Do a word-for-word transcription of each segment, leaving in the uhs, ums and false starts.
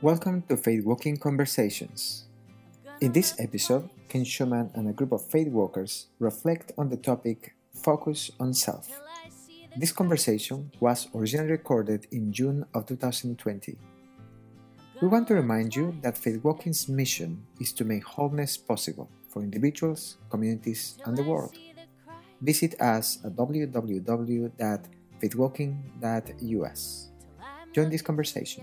Welcome to Faith Walking Conversations. In this episode, Ken Schumann and a group of faith walkers reflect on the topic Focus on Self. This conversation was originally recorded in June of two thousand twenty. We want to remind you that Faith Walking's mission is to make wholeness possible for individuals, communities, and the world. Visit us at w w w dot faith walking dot u s. Join this conversation.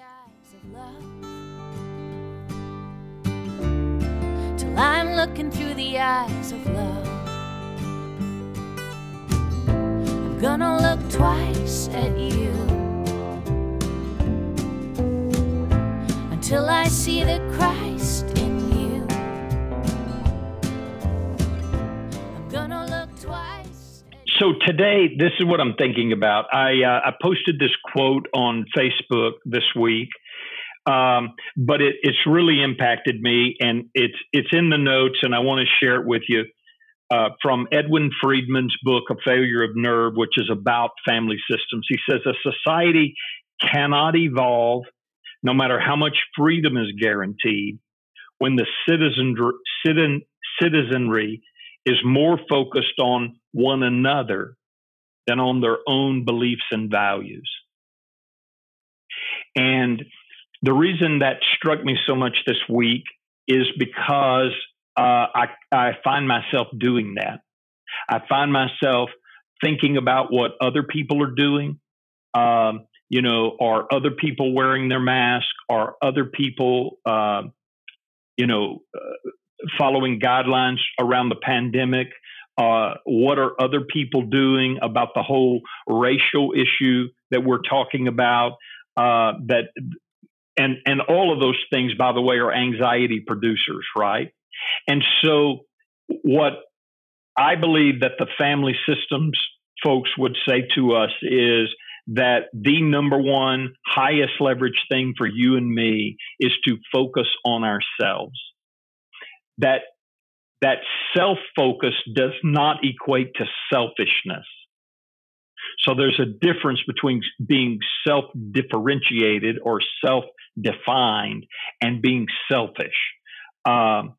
Till I'm looking through the eyes of love, I'm gonna look twice at you until I see the Christ in you. I'm gonna look twice at you. So today, this is what I'm thinking about. I uh, I posted this quote on Facebook this week. Um, but it, it's really impacted me, and it's it's in the notes, and I want to share it with you uh, from Edwin Friedman's book, A Failure of Nerve, which is about family systems. He says a society cannot evolve, no matter how much freedom is guaranteed, when the citizen, citizen, citizenry is more focused on one another than on their own beliefs and values. And the reason that struck me so much this week is because uh, I, I find myself doing that. I find myself thinking about what other people are doing. Um, you know, are other people wearing their mask? Are other people, uh, you know, uh, following guidelines around the pandemic? Uh, what are other people doing about the whole racial issue that we're talking about? Uh, that And and all of those things, by the way, are anxiety producers, right? And so what I believe that the family systems folks would say to us is that the number one highest leverage thing for you and me is to focus on ourselves. That, that self-focus does not equate to selfishness. So there's a difference between being self-differentiated or self-defined and being selfish. Um,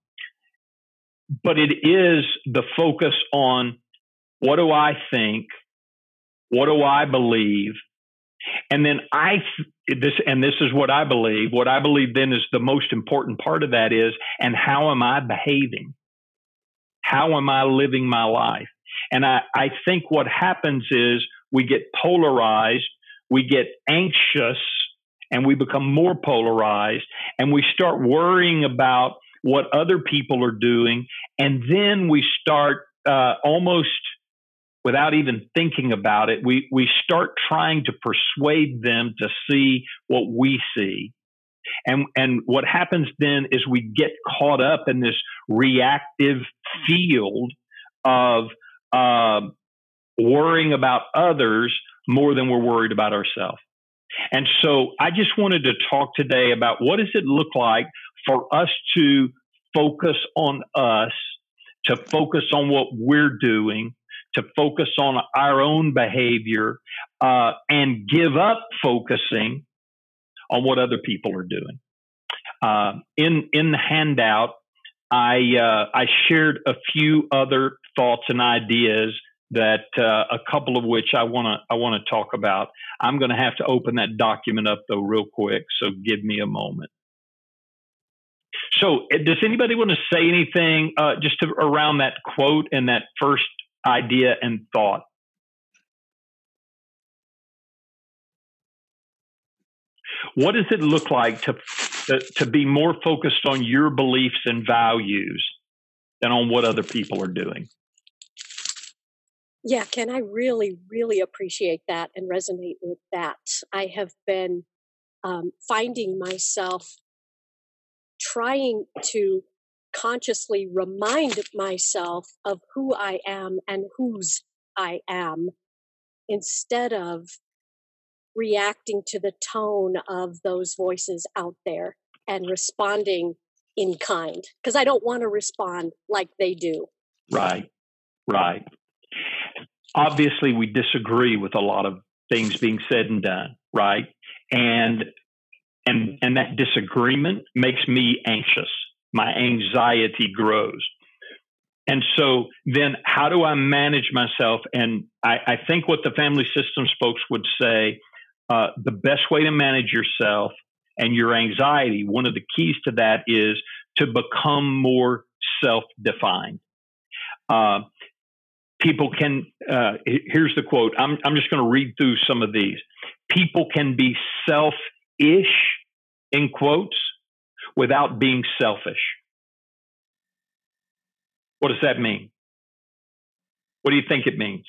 but it is the focus on what do I think, what do I believe, and then I this and this is what I believe. What I believe then is the most important part of that is, and how am I behaving? How am I living my life? And I, I think what happens is we get polarized, we get anxious, and we become more polarized, and we start worrying about what other people are doing, and then we start uh, almost without even thinking about it, we, we start trying to persuade them to see what we see. And, and what happens then is we get caught up in this reactive field of uh, worrying about others more than we're worried about ourselves. And so I just wanted to talk today about what does it look like for us to focus on us, to focus on what we're doing, to focus on our own behavior, uh, and give up focusing on what other people are doing. Uh, in in the handout, I uh, I shared a few other thoughts and ideas that uh, a couple of which I want to I want to talk about. I'm going to have to open that document up though real quick, so give me a moment. So, does anybody want to say anything uh, just to, around that quote and that first idea and thought? What does it look like to, to to be more focused on your beliefs and values than on what other people are doing? Yeah, Ken, I really, really appreciate that and resonate with that. I have been um, finding myself trying to consciously remind myself of who I am and whose I am, instead of reacting to the tone of those voices out there and responding in kind, because I don't want to respond like they do. Right, right. Obviously, we disagree with a lot of things being said and done, right? And And, and that disagreement makes me anxious. My anxiety grows. And so then how do I manage myself? And I, I think what the family systems folks would say, uh, the best way to manage yourself and your anxiety, one of the keys to that is to become more self-defined. Uh, people can, uh, here's the quote. I'm, I'm just going to read through some of these. People can be self-ish, in quotes, without being selfish. What does that mean? What do you think it means?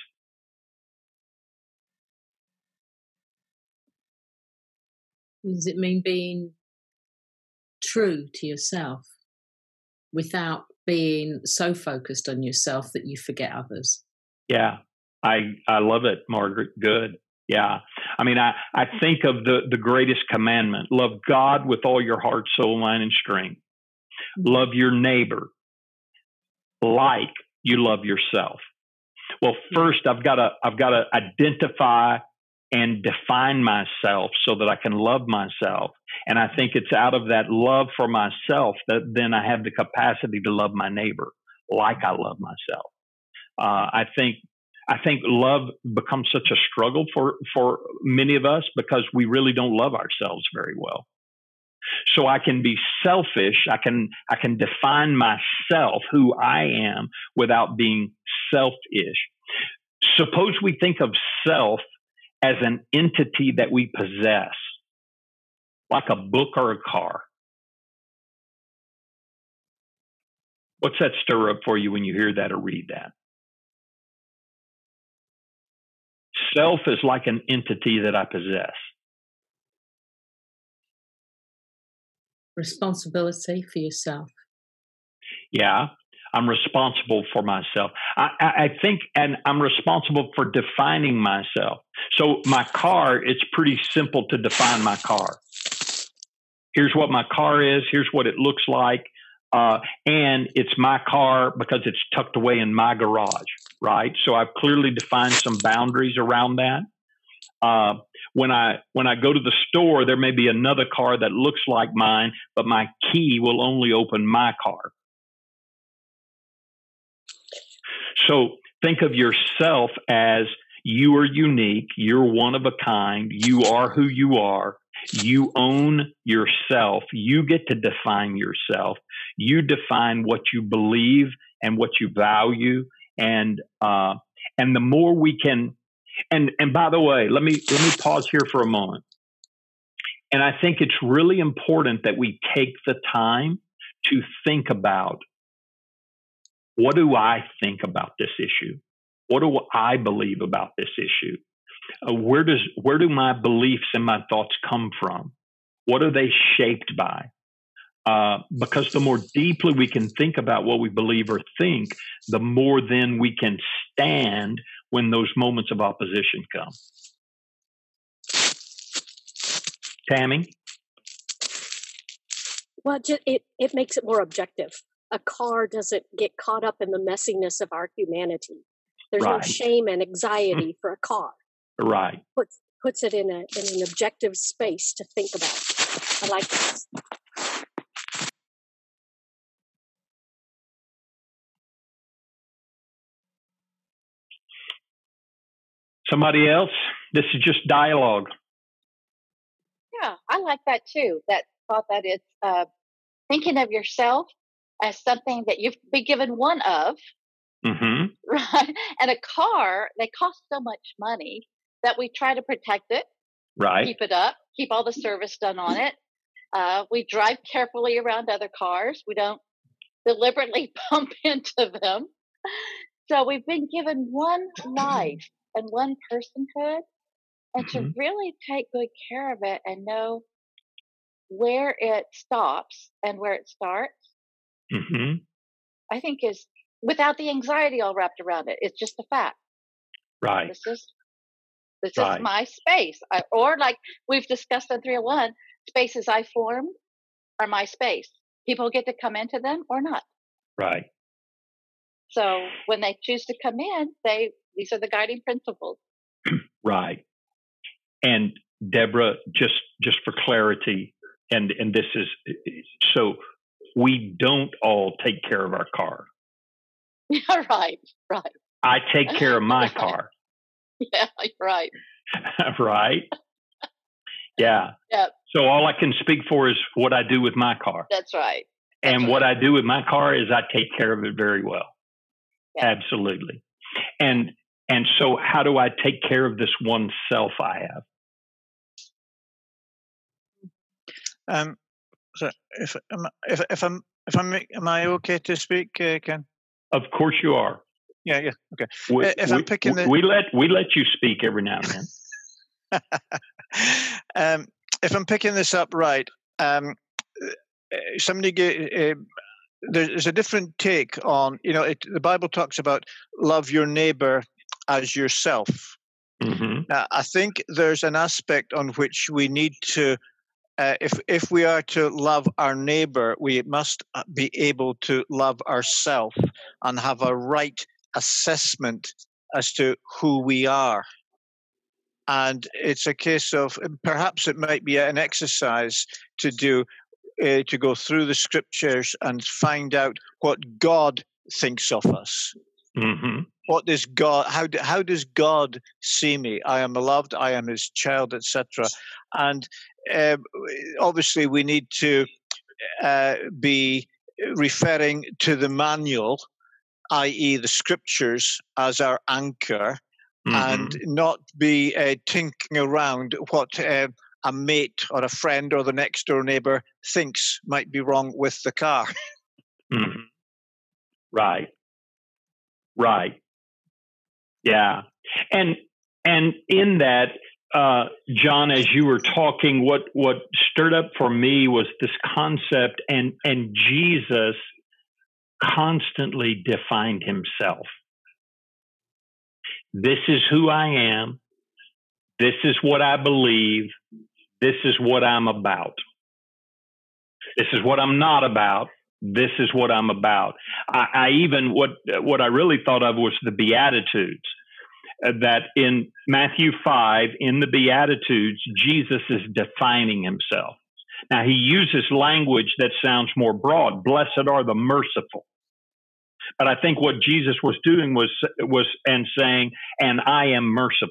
Does it mean being true to yourself without being so focused on yourself that you forget others? Yeah, I I love it, Margaret. Good. Yeah. I mean, I, I think of the, the greatest commandment. Love God with all your heart, soul, mind, and strength. Mm-hmm. Love your neighbor like you love yourself. Well, first I've got to I've got to identify and define myself so that I can love myself. And I think it's out of that love for myself that then I have the capacity to love my neighbor like I love myself. Uh, I think I think love becomes such a struggle for for many of us because we really don't love ourselves very well. So I can be selfish. I can I can define myself, who I am, without being selfish. Suppose we think of self as an entity that we possess, like a book or a car. What's that stir up for you when you hear that or read that? Self is like an entity that I possess. Responsibility for yourself. Yeah, I'm responsible for myself. I, I, I think, and I'm responsible for defining myself. So my car, it's pretty simple to define my car. Here's what my car is. Here's what it looks like. Uh, and it's my car because it's tucked away in my garage, right? So I've clearly defined some boundaries around that. Uh, when I when I go to the store, there may be another car that looks like mine, but my key will only open my car. So think of yourself as you are unique, you're one of a kind, you are who you are, you own yourself, you get to define yourself, you define what you believe and what you value, and uh, and the more we can. And and by the way, let me let me pause here for a moment. And I think it's really important that we take the time to think about, what do I think about this issue? What do I believe about this issue? Uh, where does where do my beliefs and my thoughts come from? What are they shaped by? Uh, because the more deeply we can think about what we believe or think, the more then we can stand when those moments of opposition come. Tammy? Well, it, it makes it more objective. A car doesn't get caught up in the messiness of our humanity. There's right. no shame and anxiety for a car. Right. Puts, puts it in, a, in an objective space to think about. I like that. Somebody else? This is just dialogue. Yeah, I like that too. That thought that it's uh, thinking of yourself as something that you've been given one of, mm-hmm. right? And a car, they cost so much money that we try to protect it, right? Keep it up, keep all the service done on it. Uh, we drive carefully around other cars. We don't deliberately bump into them. So we've been given one life and one personhood, and mm-hmm. to really take good care of it and know where it stops and where it starts, mm-hmm. I think is without the anxiety all wrapped around it. It's just a fact. Right. This is this right. is my space, I, or like we've discussed on three oh one, spaces I formed are my space. People get to come into them or not. Right. So when they choose to come in, they these are the guiding principles. Right. And Deborah, just just for clarity, and and this is so we don't all take care of our car. Yeah, right, right. I take care of my car. Yeah, right. Right? Yeah. Yep. So all I can speak for is what I do with my car. That's right. That's and right. what I do with my car is I take care of it very well. Yeah. Absolutely. And and so how do I take care of this one self I have? Um, so if if if I'm if I'm am I okay to speak, uh, Ken? Of course you are. Yeah, yeah, okay. We, Uh, if we, I'm picking the we let we let you speak every now and then. um, if I'm picking this up right, um, somebody get, uh, there's a different take on, you know, it, the Bible talks about love your neighbor as yourself. Mm-hmm. Now, I think there's an aspect on which we need to, uh, if if we are to love our neighbor, we must be able to love ourselves and have a right assessment as to who we are. And it's a case of, perhaps it might be an exercise to do, uh, to go through the scriptures and find out what God thinks of us. Mm-hmm. What does God? How do, how does God see me? I am beloved. I am His child, et cetera. And uh, obviously, we need to uh, be referring to the manual, that is, the scriptures, as our anchor, mm-hmm. and not be uh, tinkering around what uh, a mate or a friend or the next door neighbor thinks might be wrong with the car. Mm-hmm. Right. Right. Yeah. And and in that, uh, John, as you were talking, what what stirred up for me was this concept, and and Jesus constantly defined himself. This is who I am. This is what I believe. This is what I'm about. This is what I'm not about. This is what I'm about. I, I even, what what I really thought of was the Beatitudes. Uh, that in Matthew five, in the Beatitudes, Jesus is defining himself. Now, he uses language that sounds more broad. Blessed are the merciful. But I think what Jesus was doing was, was and saying, and I am merciful.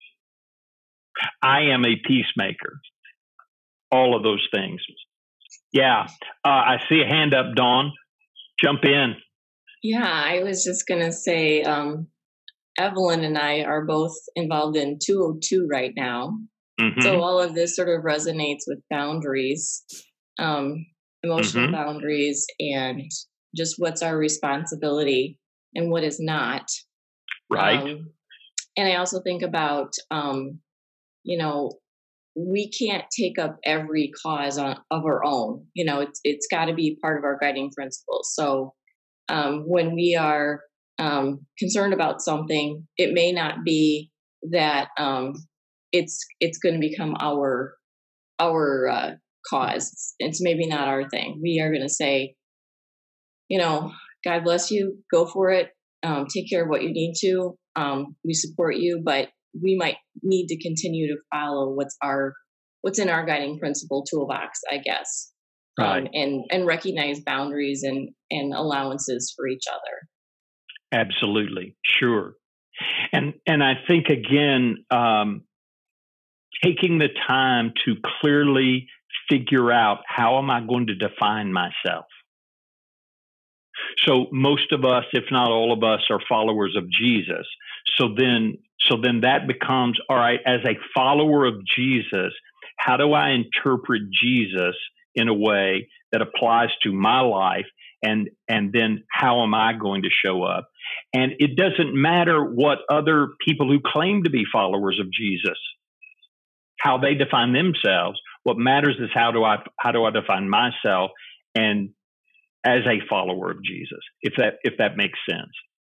I am a peacemaker. All of those things. Yeah. Uh, I see a hand up, Dawn. Jump in. Yeah, I was just going to say, um, Evelyn and I are both involved in two oh two right now. Mm-hmm. So all of this sort of resonates with boundaries, um, emotional mm-hmm. boundaries, and just what's our responsibility and what is not. Right. Um, and I also think about, um, you know, we can't take up every cause on, of our own. You know, it's it's got to be part of our guiding principles. So um, when we are um, concerned about something, it may not be that um, it's it's going to become our our uh, cause. It's maybe not our thing. We are going to say, you know, God bless you. Go for it. Um, take care of what you need to. Um, we support you, but we might need to continue to follow what's our what's in our guiding principle toolbox, I guess, right. um, and and recognize boundaries and and allowances for each other. Absolutely, sure, and and I think again, um, taking the time to clearly figure out how am I going to define myself. So most of us, if not all of us, are followers of Jesus. So then, so then that becomes, all right, as a follower of Jesus, how do I interpret Jesus in a way that applies to my life? And, and then how am I going to show up? And it doesn't matter what other people who claim to be followers of Jesus, how they define themselves. What matters is how do I, how do I define myself and as a follower of Jesus, if that if that makes sense.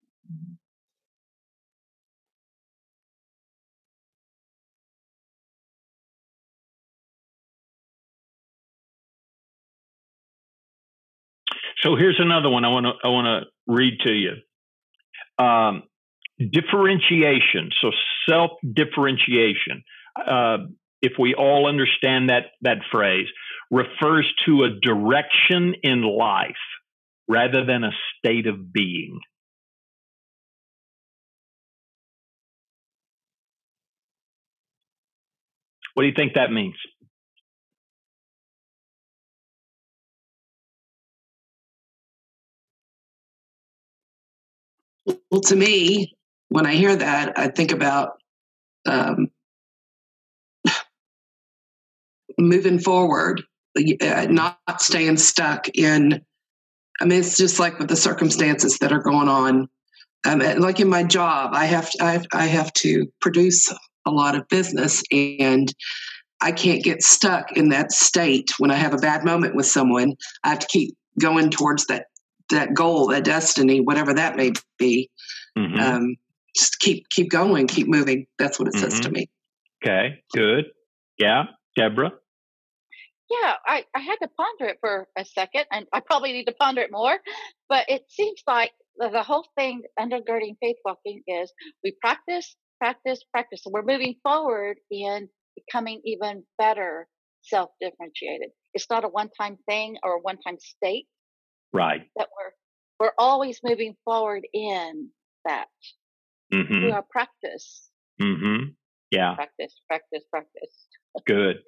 So here's another one I want to I want to read to you. Um, differentiation. So self-differentiation. Uh, if we all understand that that phrase, refers to a direction in life rather than a state of being. What do you think that means? Well, to me, when I hear that, I think about um, moving forward, uh, not staying stuck in, I mean, it's just like with the circumstances that are going on. Um, like in my job, I have to, I have, I have to produce a lot of business, and I can't get stuck in that state. When I have a bad moment with someone, I have to keep going towards that that goal, that destiny, whatever that may be. Mm-hmm. Um, just keep keep going, keep moving. That's what it mm-hmm. says to me. Okay, good. Yeah, Deborah? Yeah, I, I had to ponder it for a second, and I probably need to ponder it more. But it seems like the, the whole thing undergirding faith walking is we practice, practice, practice. So we're moving forward in becoming even better self-differentiated. It's not a one-time thing or a one-time state. Right. That we're we're always moving forward in that. Mm-hmm. Through our practice. Mm-hmm. Yeah. Practice, practice, practice. Good.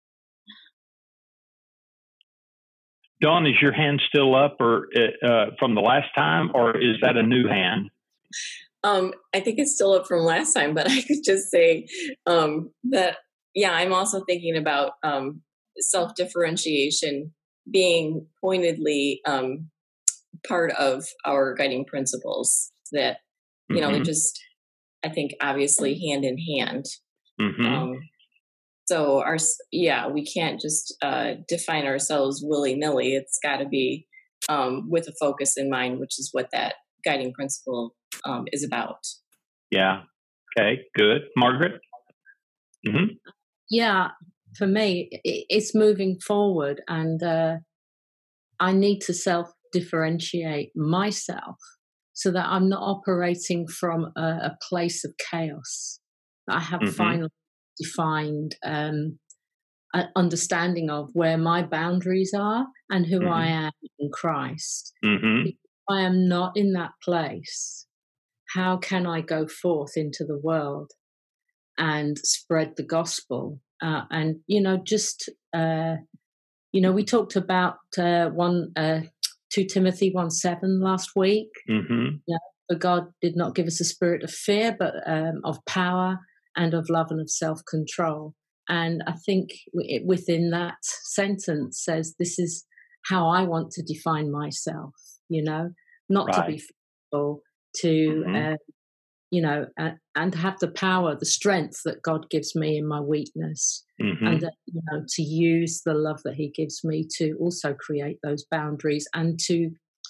Dawn, is your hand still up, or uh, from the last time, or is that a new hand? Um, I think it's still up from last time, but I could just say um, that, yeah, I'm also thinking about um, self-differentiation being pointedly um, part of our guiding principles that, you know, mm-hmm. they're just, I think, obviously hand in hand. Mm-hmm. Um, so our, yeah, we can't just uh, define ourselves willy-nilly. It's got to be um, with a focus in mind, which is what that guiding principle um, is about. Yeah. Okay, good. Margaret? Mm-hmm. Yeah, for me, it's moving forward, and uh, I need to self-differentiate myself so that I'm not operating from a, a place of chaos. I have mm-hmm. finally defined um, an understanding of where my boundaries are and who mm-hmm. I am in Christ. Mm-hmm. If I am not in that place, how can I go forth into the world and spread the gospel? Uh, and, you know, just, uh, you know, we talked about uh, one, uh, two Timothy one seven last week. Mm-hmm. You know, for God did not give us a spirit of fear, but um, of power and of love and of self-control. And I think it, within that sentence says, this is how I want to define myself, you know, not right. to be fearful, to, mm-hmm. uh, you know, uh, and to have the power, the strength that God gives me in my weakness, mm-hmm. and, uh, you know, to use the love that he gives me to also create those boundaries and to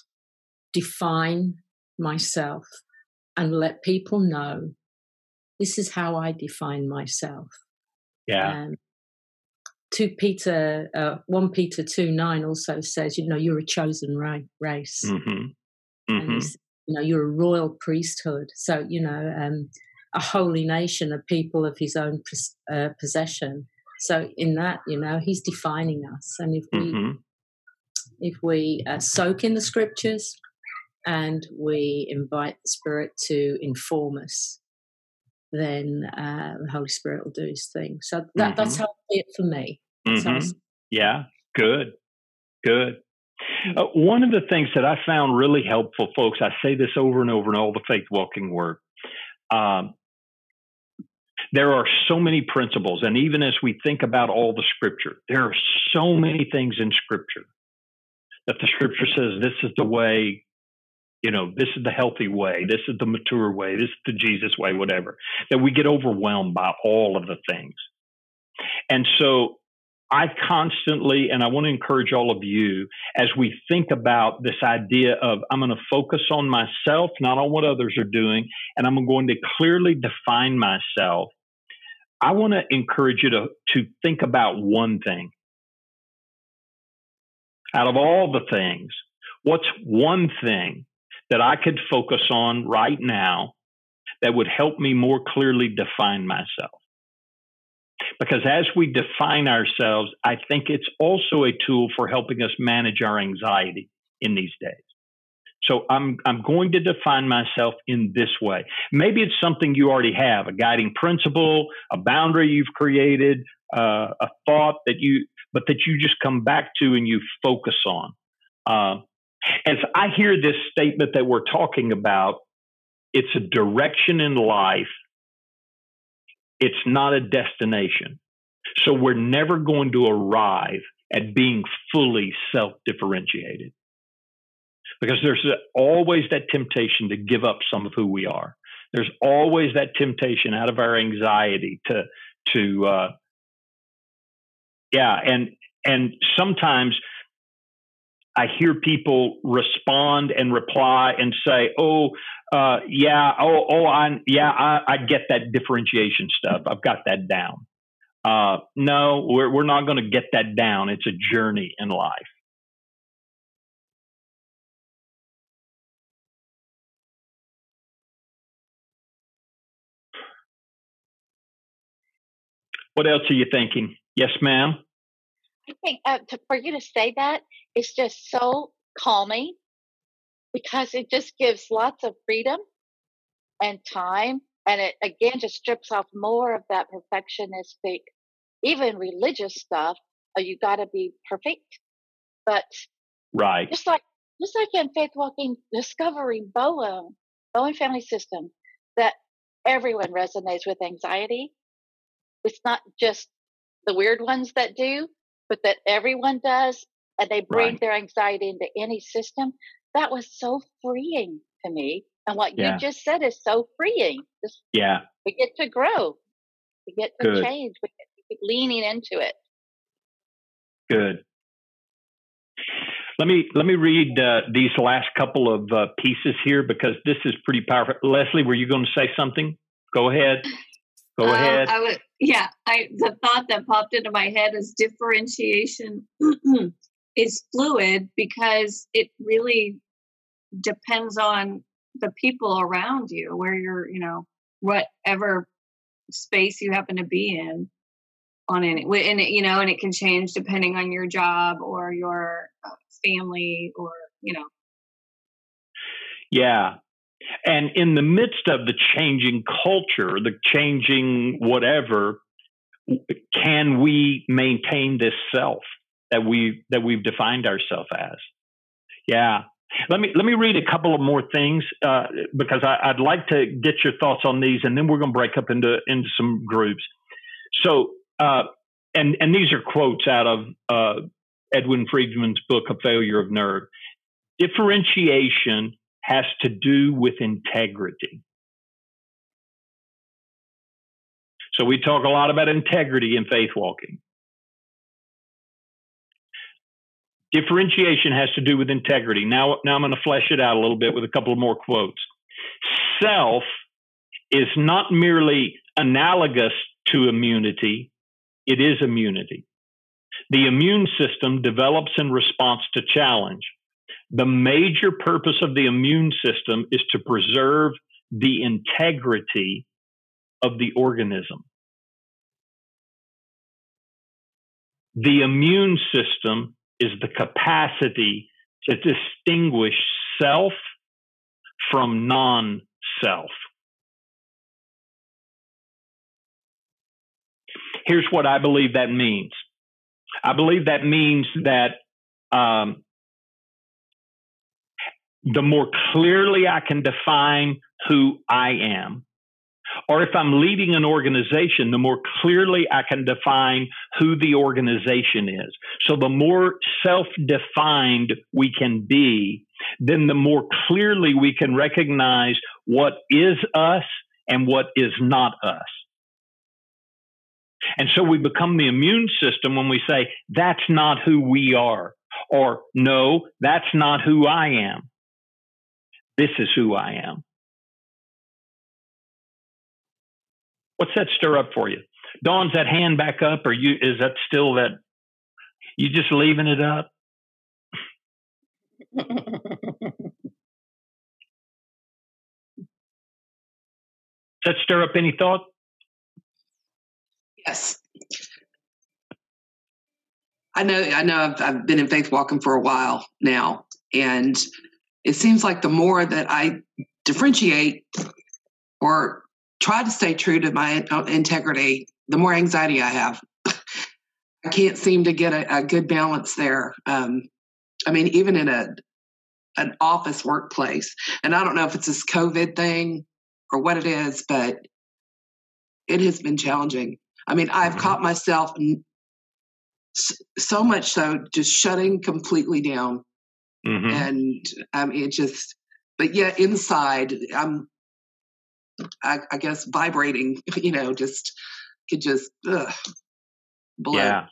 define myself and let people know this is how I define myself. Yeah. Um, two Peter, uh, one Peter two nine also says, you know, you're a chosen ra- race. Mm-hmm. Mm-hmm. And you know, you're a royal priesthood. So, you know, um, a holy nation, a people of his own pos- uh, possession. So in that, you know, he's defining us. And if we, mm-hmm. if we uh, soak in the scriptures and we invite the Spirit to inform us, then uh, the Holy Spirit will do his thing. So that, mm-hmm. that's how I see it for me. Mm-hmm. Yeah, good, good. Uh, one of the things that I found really helpful, folks, I say this over and over in all the faith walking work, um, there are so many principles, and even as we think about all the scripture, there are so many things in scripture that the scripture says this is the way, you know, this is the healthy way, this is the mature way, this is the Jesus way, whatever, that we get overwhelmed by all of the things. And so I constantly, and I want to encourage all of you, as we think about this idea of I'm going to focus on myself, not on what others are doing, and I'm going to clearly define myself, I want to encourage you to, to think about one thing. Out of all the things, what's one thing that I could focus on right now that would help me more clearly define myself? Because as we define ourselves, I think it's also a tool for helping us manage our anxiety in these days. So I'm I'm going to define myself in this way. Maybe it's something you already have, a guiding principle, a boundary you've created, uh, a thought that you, but that you just come back to and you focus on. Uh, as I hear this statement that we're talking about, it's a direction in life. It's not a destination. So we're never going to arrive at being fully self-differentiated. Because there's always that temptation to give up some of who we are. There's always that temptation out of our anxiety to, to, uh, yeah, and and sometimes I hear people respond and reply and say, "Oh, uh, yeah, oh, oh, I, yeah, I, I get that differentiation stuff. I've got that down." Uh, no, we're we're not going to get that down. It's a journey in life. What else are you thinking? Yes, ma'am. I think uh, to, for you to say that, it's just so calming because it just gives lots of freedom and time. And it, again, just strips off more of that perfectionistic, even religious stuff. Oh, you got to be perfect. But right. just like, just like in Faith Walking, discovering Bowen, Bowen Family System, that everyone resonates with anxiety. It's not just the weird ones that do, but that everyone does, and they bring right. their anxiety into any system. That was so freeing to me. And what yeah. you just said is so freeing. Just, yeah. We get to grow. We get to Good. change. We get to keep leaning into it. Good. Let me let me read uh, these last couple of uh, pieces here because this is pretty powerful. Leslie, were you going to say something? Go ahead. Go um, ahead. I would, yeah, I, the thought that popped into my head is differentiation is fluid because it really depends on the people around you, where you're, you know, whatever space you happen to be in on any, and it, you know, and it can change depending on your job or your uh, family or, you know. Yeah. And in the midst of the changing culture, the changing whatever, can we maintain this self that we that we've defined ourselves as? Yeah. Let me let me read a couple of more things uh, because I, I'd like to get your thoughts on these, and then we're going to break up into into some groups. So, uh, and and these are quotes out of uh, Edwin Friedman's book, A Failure of Nerve. Differentiation has to do with integrity. So we talk a lot about integrity in faith walking. Differentiation has to do with integrity. Now, now I'm going to flesh it out a little bit with a couple of more quotes. Self is not merely analogous to immunity, it is immunity. The immune system develops in response to challenge. The major purpose of the immune system is to preserve the integrity of the organism. The immune system is the capacity to distinguish self from non-self. Here's what I believe that means. I believe that means that um, the more clearly I can define who I am, or if I'm leading an organization, the more clearly I can define who the organization is. So the more self-defined we can be, then the more clearly we can recognize what is us and what is not us. And so we become the immune system when we say, that's not who we are, or no, that's not who I am. This is who I am. What's that stir up for you? Dawn's that hand back up, or you is that still that you just leaving it up? Does that stir up any thought? Yes. I know, I know I've, I've been in faith walking for a while now, and it seems like the more that I differentiate or try to stay true to my integrity, the more anxiety I have. I can't seem to get a, a good balance there. Um, I mean, even in a an office workplace, and I don't know if it's this COVID thing or what it is, but it has been challenging. I mean, I've caught myself so much so just shutting completely down. Mm-hmm. And I mean, it just, but yet inside, I'm, I, I guess, vibrating, you know, just, could just, ugh, blow. Yeah.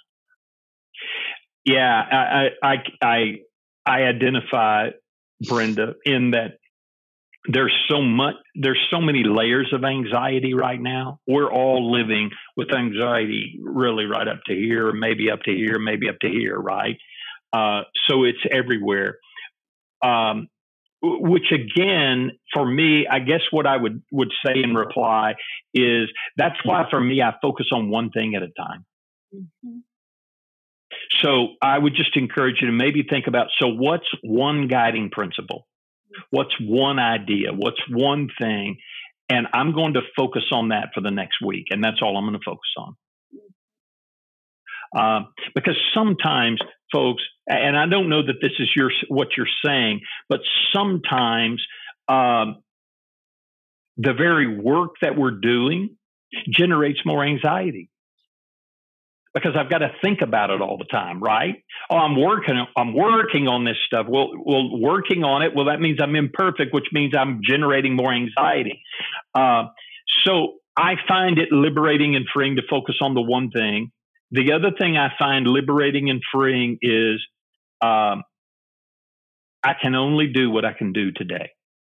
Yeah. I, I, I, I identify, Brenda, in that there's so much, there's so many layers of anxiety right now. We're all living with anxiety really right up to here, maybe up to here, maybe up to here, right? Uh, so it's everywhere. Um, which again, for me, I guess what I would, would say in reply is that's why for me, I focus on one thing at a time. Mm-hmm. So I would just encourage you to maybe think about, so what's one guiding principle? What's one idea? What's one thing? And I'm going to focus on that for the next week. And that's all I'm going to focus on. Uh, because sometimes, folks, and I don't know that this is your what you're saying, but sometimes um, the very work that we're doing generates more anxiety. Because I've got to think about it all the time, right? Oh, I'm working, I'm working on this stuff. Well, well, working on it, well, that means I'm imperfect, which means I'm generating more anxiety. Uh, so I find it liberating and freeing to focus on the one thing. The other thing I find liberating and freeing is um, I can only do what I can do today.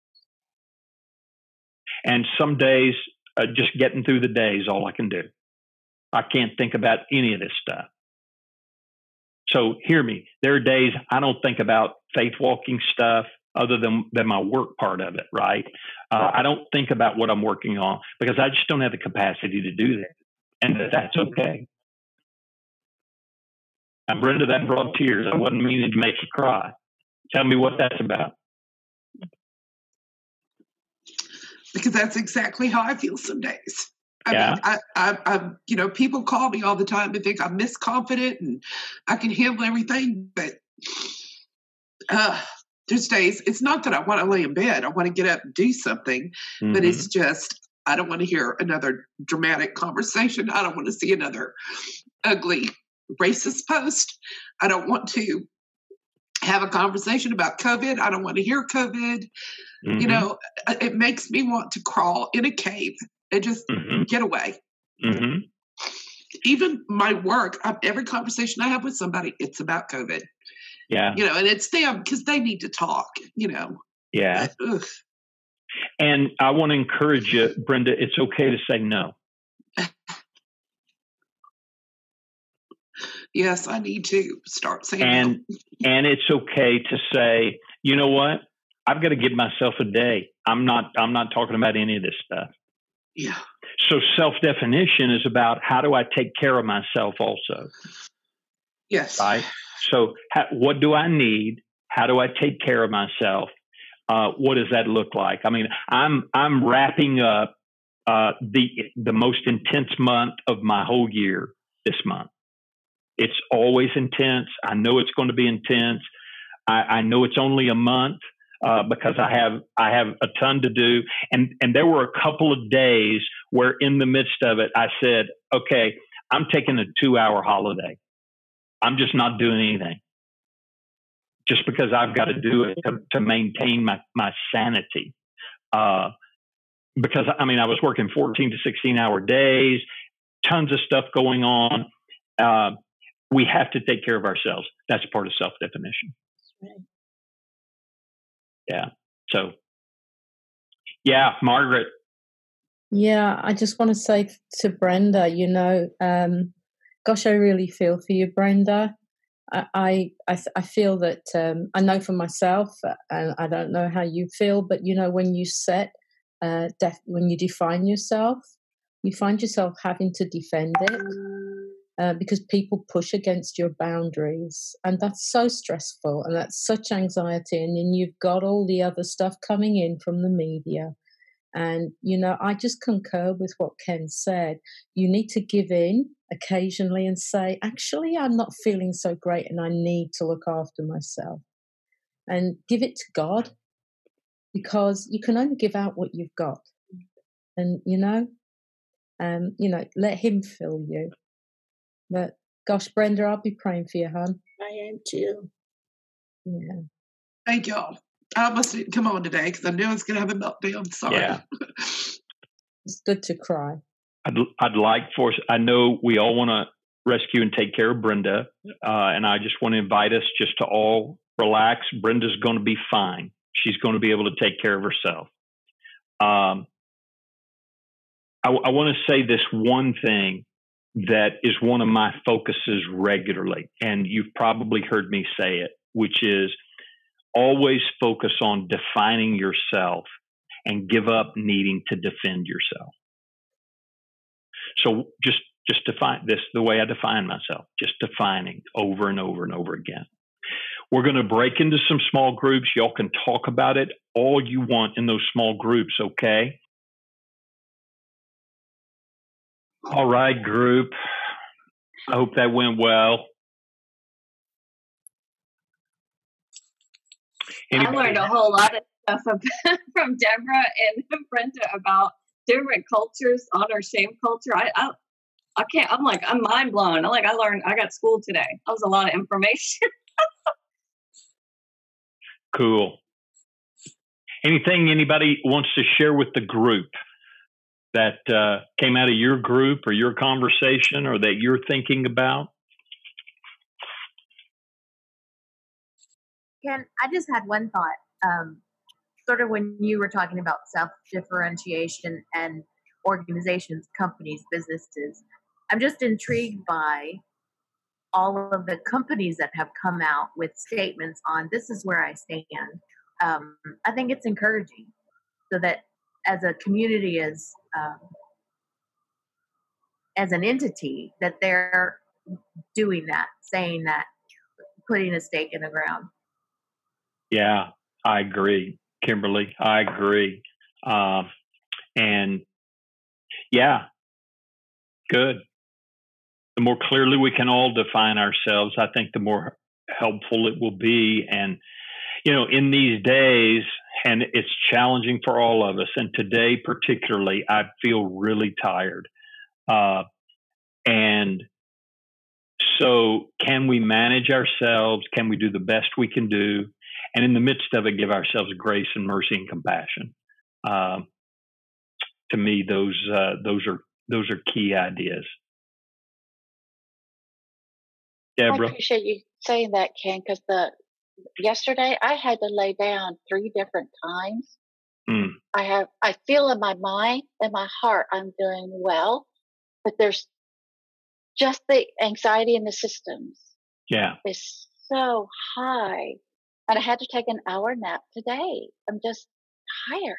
And some days, uh, just getting through the day is all I can do. I can't think about any of this stuff. So hear me. There are days I don't think about faith walking stuff other than, than my work part of it, right? Uh, I don't think about what I'm working on because I just don't have the capacity to do that. And that's okay. And Brenda, that brought tears. I wasn't meaning to make you cry. Tell me what that's about. Because that's exactly how I feel some days. I yeah. mean, I, I, I, you know, people call me all the time and think I'm misconfident and I can handle everything. But uh, there's days, it's not that I want to lay in bed. I want to get up and do something. Mm-hmm. But it's just, I don't want to hear another dramatic conversation. I don't want to see another ugly racist post. I don't want to have a conversation about COVID. I don't want to hear COVID. Mm-hmm. You know, it makes me want to crawl in a cave and just mm-hmm. get away. Mm-hmm. Even my work, every conversation I have with somebody, it's about COVID. Yeah. You know, and it's them because they need to talk, you know. Yeah. But, and I want to encourage you, Brenda, it's okay to say no. Yes, I need to start saying and, no. And it's okay to say, you know what? I've got to give myself a day. I'm not, I'm not talking about any of this stuff. Yeah. So self-definition is about how do I take care of myself also? Yes. Right? So how, what do I need? How do I take care of myself? Uh, what does that look like? I mean, I'm I'm wrapping up uh, the the most intense month of my whole year this month. It's always intense. I know it's going to be intense. I, I know it's only a month. Uh, because I have I have a ton to do, and and there were a couple of days where in the midst of it I said, okay, I'm taking a two hour holiday. I'm just not doing anything, just because I've got to do it to, to maintain my my sanity. Uh, because I mean I was working fourteen to sixteen hour days, tons of stuff going on. Uh, we have to take care of ourselves. That's part of self definition. That's right. Yeah. So, yeah, Margaret. Yeah, I just want to say to Brenda, you know, um, gosh, I really feel for you, Brenda. I I, I, I feel that um, I know for myself, and I don't know how you feel, but you know, when you set, uh, def- when you define yourself, you find yourself having to defend it. uh, because people push against your boundaries. And that's so stressful and that's such anxiety. And then you've got all the other stuff coming in from the media. And, you know, I just concur with what Ken said. You need to give in occasionally and say, actually, I'm not feeling so great and I need to look after myself. And give it to God, because you can only give out what you've got. And, you know, um, you know, let Him fill you. But, gosh, Brenda, I'll be praying for you, hon. I am too. Yeah. Thank y'all. I almost didn't come on today because I knew I was going to have a meltdown. Sorry. Yeah. It's good to cry. I'd, I'd like for us, I know we all want to rescue and take care of Brenda, uh, and I just want to invite us just to all relax. Brenda's going to be fine. She's going to be able to take care of herself. Um, I, I want to say this one thing that is one of my focuses regularly, and you've probably heard me say it, which is always focus on defining yourself and give up needing to defend yourself. So just just define this the way I define myself, just defining over and over and over again. We're going to break into some small groups. Y'all can talk about it all you want in those small groups, okay? All right, group. I hope that went well. Anybody? I learned a whole lot of stuff from, from Deborah and Brenda about different cultures, honor shame culture. I, I I can't. I'm like I'm mind blown. I'm like I learned. I got schooled today. That was a lot of information. Cool. Anything anybody wants to share with the group that uh, came out of your group or your conversation or that you're thinking about? Ken, I just had one thought. Um, sort of when you were talking about self-differentiation and organizations, companies, businesses, I'm just intrigued by all of the companies that have come out with statements on this is where I stand. Um, I think it's encouraging so that as a community, as um, as an entity, that they're doing that, saying that, putting a stake in the ground. Yeah, I agree, Kimberly. I agree. Um, and yeah, good. The more clearly we can all define ourselves, I think the more helpful it will be. And, you know, in these days, and it's challenging for all of us, and today particularly, I feel really tired. Uh, and so can we manage ourselves? Can we do the best we can do? And in the midst of it, give ourselves grace and mercy and compassion. Um, to me, those uh, those are those are key ideas. Deborah? I appreciate you saying that, Ken, because the yesterday I had to lay down three different times. Mm. I have I feel in my mind and my heart I'm doing well, but there's just the anxiety in the systems. Yeah, is so high. And I had to take an hour nap today. I'm just tired.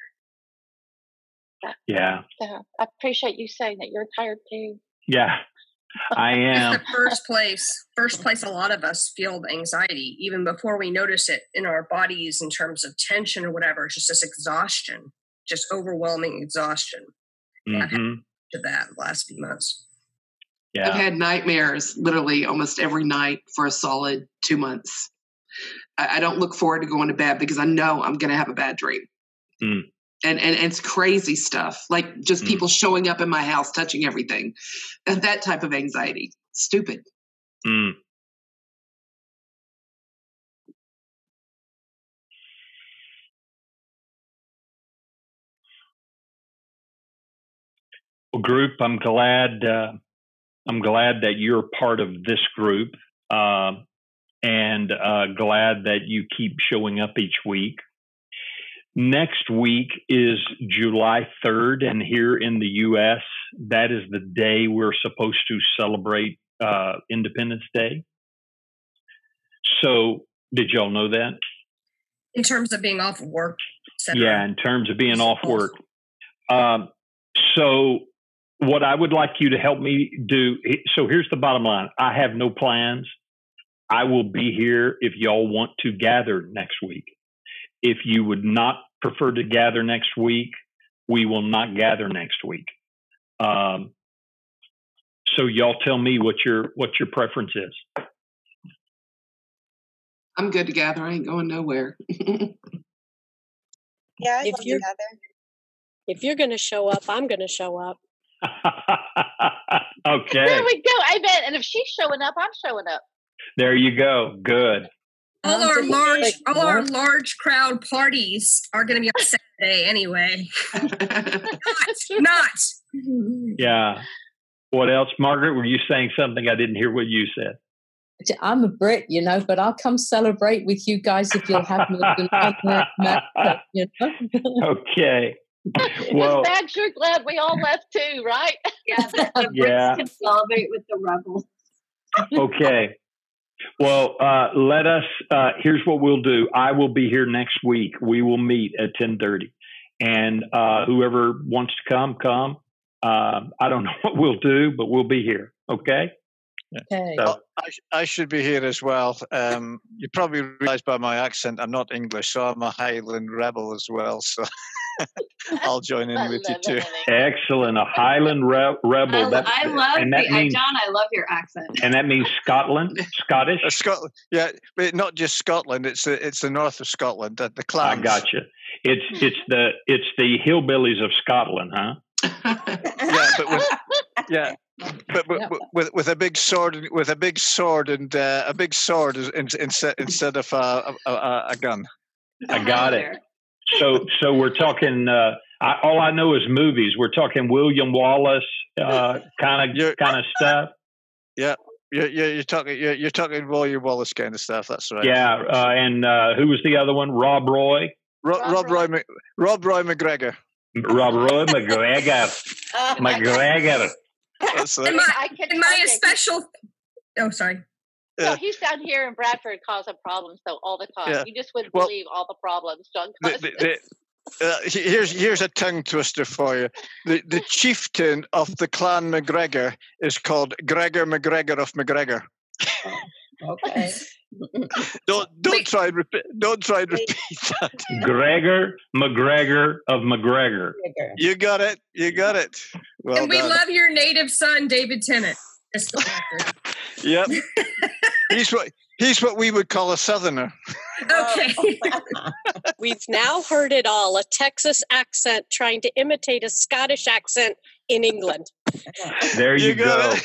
Yeah. So I appreciate you saying that you're tired too. Yeah, I am. It's the first place, first place a lot of us feel the anxiety, even before we notice it in our bodies in terms of tension or whatever. It's just this exhaustion, just overwhelming exhaustion. Mm-hmm. I've had to that the last few months. Yeah. I've had nightmares literally almost every night for a solid two months. I, I don't look forward to going to bed because I know I'm going to have a bad dream. Mm. And, and and it's crazy stuff, like just mm. people showing up in my house, touching everything, and that type of anxiety. Stupid. Mm. Well, group, I'm glad. Uh, I'm glad that you're part of this group, uh, and uh, glad that you keep showing up each week. Next week is July third, and here in the U S, that is the day we're supposed to celebrate uh, Independence Day. So, did y'all know that? In terms of being off of work, et cetera. Yeah, in terms of being off work. Um, so, what I would like you to help me do. So here's the bottom line. I have no plans. I will be here if y'all want to gather next week. If you would not prefer to gather next week, we will not gather next week. Um, so y'all tell me what your what your preference is. I'm good to gather. I ain't going nowhere. Yeah, I'd If love to you're gather. if you're going to show up, I'm going to show up. Okay. There we go. I bet. And if she's showing up, I'm showing up. There you go. Good. All I'm our just large, like, all our what? large crowd parties are going to be on Saturday anyway. not, not. Yeah. What else, Margaret? Were you saying something? I didn't hear what you said. I'm a Brit, you know, but I'll come celebrate with you guys if you'll have me in America, you know? Okay. Well, Max, you're glad we all left too, right? Yeah, the, the Brits Yeah. can celebrate with the rebels. okay. Well, uh, let us, uh, here's what we'll do. I will be here next week. We will meet at ten thirty. And uh, whoever wants to come, come. Uh, I don't know what we'll do, but we'll be here. Okay? Okay. Well, I, sh- I should be here as well. Um, you probably realize by my accent I'm not English, so I'm a Highland rebel as well. So I'll join in I with you love too. it. Excellent. A Highland re- rebel. I, That's, I love and that the, means, uh, John. I love your accent. and that means Scotland, Scottish. Uh, Scotland, yeah, but not just Scotland. It's the it's the north of Scotland. The, the I clans. gotcha. It's it's the it's the hillbillies of Scotland, huh? Yeah, but with yeah, but, but Yeah. with with a big sword and with a big sword and uh, a big sword is in, instead instead of a, a, a, a gun. I got it. So so we're talking. Uh, I, all I know is movies. We're talking William Wallace uh, kind of You're- kind of stuff. Yeah, you're you're, you're talking you're, you're talking William Wallace kind of stuff. That's right. Yeah, uh, and uh, who was the other one? Rob Roy. Ro- Rob Rob Roy. Roy Mc- Rob Roy McGregor. Rob Roy McGregor. Uh, McGregor. That's And right. my, I can and my tell you, special. Oh, sorry. No, Yeah. he's down here in Bradford causing problems though all the time. Yeah. You just wouldn't Well, believe all the problems John The- causes. the- the- uh, he- here's here's a tongue twister for you. The the chieftain of the clan McGregor is called Gregor McGregor of McGregor. Okay. Don't don't Wait. try and repeat. Don't try and repeat that. Gregor McGregor of McGregor. You got it. You got it. Well and we done. love your native son, David Tennant. Just for the record. Yep. he's what he's what we would call a southerner. Okay. We've now heard it all, a Texas accent trying to imitate a Scottish accent in England. There you, You got go.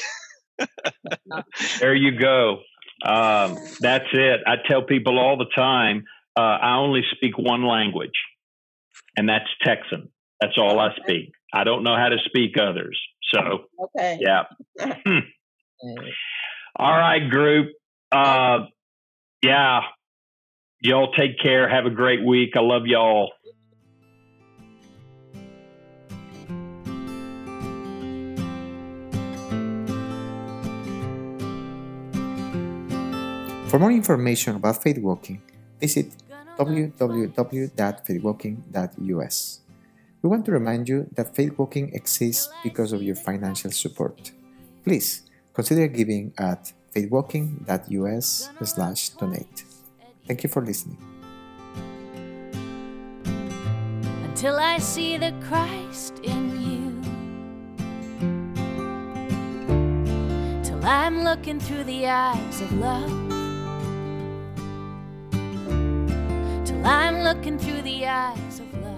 it. There you go. Um, that's it. I tell people all the time, uh, I only speak one language, and that's Texan. That's all I speak. I don't know how to speak others. So, Okay. yeah. Hmm. All right, group. Uh, yeah. Y'all take care. Have a great week. I love y'all. For more information about Faith Walking, visit w w w dot faith walking dot u s. We want to remind you that Faith Walking exists because of your financial support. Please consider giving at faithwalking dot u s slash donate. Thank you for listening. Until I see the Christ in you, till I'm looking through the eyes of love, till I'm looking through the eyes of love.